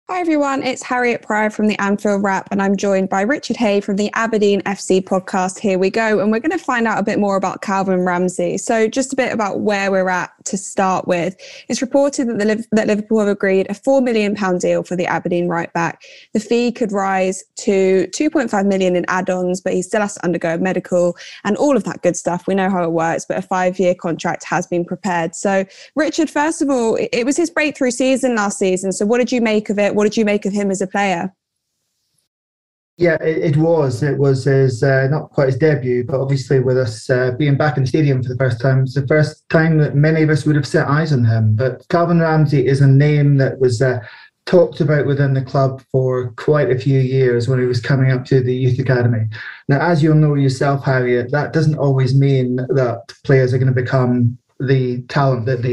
Hi everyone, it's Harriet Pryor from the Anfield Wrap, and I'm joined by Richard Hay from the Aberdeen FC podcast. Here we go, and we're going to find out a bit more about Calvin Ramsey. So, just a bit about where we're at to start with. It's reported that Liverpool have agreed a £4 million deal for the Aberdeen right back. The fee could rise to 2.5 million in add-ons, but he still has to undergo a medical and all of that good stuff. We know how it works, but a 5-year contract has been prepared. So, Richard, first of all, it was his breakthrough season last season. So, what did you make of it? What did you make of him as a player? Yeah, it was. It was his, not quite his debut, but obviously with us being back in the stadium for the first time, it's the first time that many of us would have set eyes on him. But Calvin Ramsey is a name that was talked about within the club for quite a few years when he was coming up to the youth academy. Now, as you'll know yourself, Harriet, that doesn't always mean that players are going to become the talent that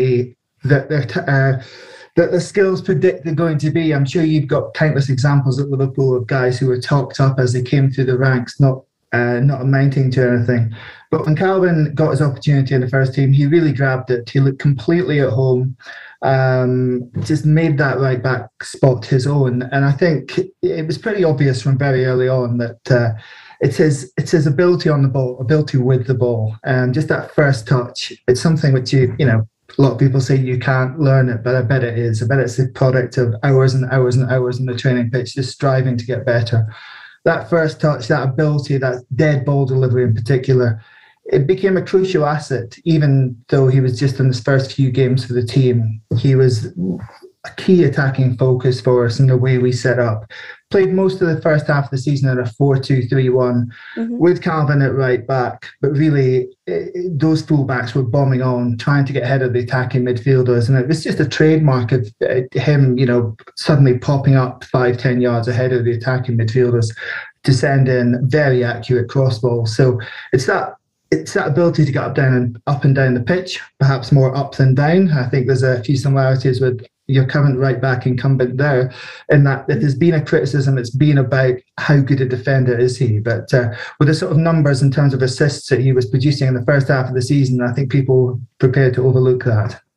that the skills predict they're going to be. I'm sure you've got countless examples at Liverpool of guys who were talked up as they came through the ranks, not amounting to anything. But when Calvin got his opportunity in the first team, he really grabbed it. He looked completely at home, just made that right back spot his own. And I think it was pretty obvious from very early on that it's his ability on the ball, ability with the ball, and just that first touch. It's something which a lot of people say you can't learn it, but I bet it is. I bet it's a product of hours and hours and hours in the training pitch, just striving to get better. That first touch, that ability, that dead ball delivery in particular, it became a crucial asset, even though he was just in his first few games for the team. He was a key attacking focus for us in the way we set up. Played most of the first half of the season in a 4-2-3-1 with Calvin at right back, but really those fullbacks were bombing on, trying to get ahead of the attacking midfielders, and it was just a trademark of him, suddenly popping up 5-10 yards ahead of the attacking midfielders to send in very accurate cross balls. So it's that ability to get up and down the pitch, perhaps more up than down. I think there's a few similarities with your current right back incumbent there, in that if there's been a criticism, it's been about how good a defender is he. But with the sort of numbers in terms of assists that he was producing in the first half of the season, I think people were prepared to overlook that.